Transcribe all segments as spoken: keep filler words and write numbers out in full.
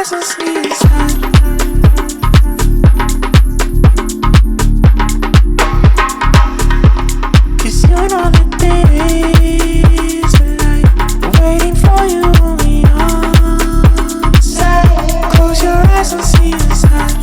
eyes and see inside. Cause you know the days are like waiting for you only on the side. Close your eyes and see inside.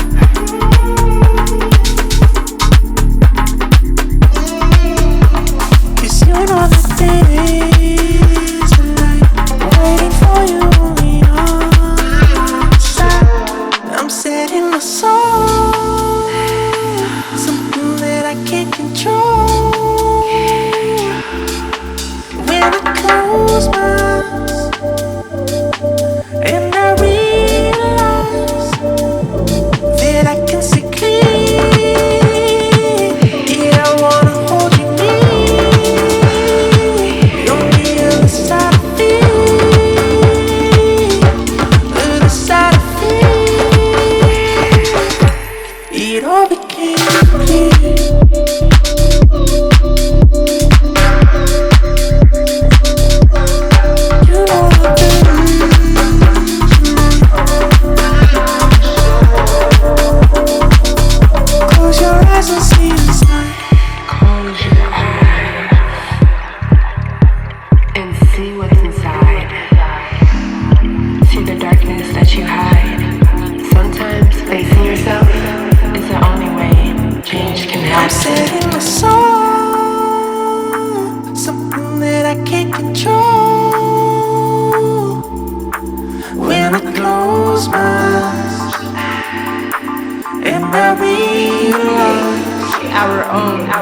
Cause you know the days are like waiting for you only on the side. I'm setting my soul, something that I can't control. When I close my eyes and I realize that I can see clear. Yeah, I wanna hold you near. You're the other side of me, other side of me. It all became clear. You know the close your eyes and see inside. Close your eyes and see what's inside. See the darkness that you hide. Sometimes facing yourself is the only way change can I'm happen. setting my soul, something that I can't control. When I close my eyes and I realize Our own